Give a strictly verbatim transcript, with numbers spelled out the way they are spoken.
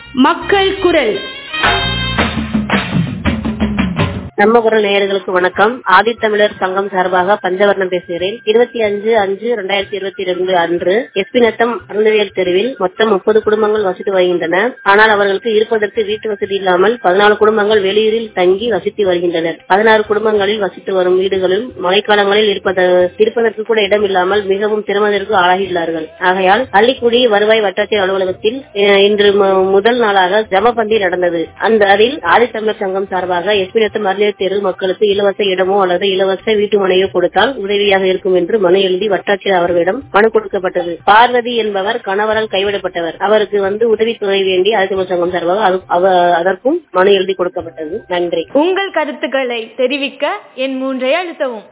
மக்கள் குரல். நம்ம குரல் நேயர்களுக்கு வணக்கம். ஆதித்தமிழர் சங்கம் சார்பாக பஞ்சவர்ணம் பேசுகிறேன். இருபத்தி அஞ்சு அஞ்சு இரண்டாயிரத்தி இருபத்தி ரெண்டு அன்று எஸ்பி நத்தம் அருந்ததியர் தெருவில் மொத்தம் முப்பது குடும்பங்கள் வசித்து வருகின்றன. ஆனால் அவர்களுக்கு இருப்பதற்கு வீட்டு வசதி இல்லாமல் பதினாலு குடும்பங்கள் வெளியூரில் தங்கி வசித்து வருகின்றனர். பதினாறு குடும்பங்களில் வசித்து வரும் வீடுகளில் மழைக்காலங்களில் இருப்பதற்கு கூட இடம் இல்லாமல் மிகவும் சிரமத்திற்கு ஆளாகியுள்ளார்கள். ஆகையால் அள்ளிக்குடி வருவாய் வட்டாட்சியர் அலுவலகத்தில் இன்று முதல் நாளாக ஜமபந்தி நடந்தது. அந்த அதில் ஆதித்தமிழர் சங்கம் சார்பாக எஸ்பி நத்தம் தெரு மக்களுக்கு இலவச இடமோ அல்லது இலவச வீட்டு மனையோ கொடுத்தால் உதவியாக இருக்கும் என்று மனு எழுதி வட்டாட்சியர் அவர்களிடம் மனு கொடுக்கப்பட்டது. பார்வதி என்பவர் கணவரால் கைவிடப்பட்டவர். அவருக்கு வந்து உதவித்தொகை வேண்டி ஆதித்தமிழர் சங்கம் சார்பாக அதற்கும் மனு எழுதி கொடுக்கப்பட்டது. நன்றி. உங்கள் கருத்துக்களை தெரிவிக்க என் மூன்றை அழுத்தவும்.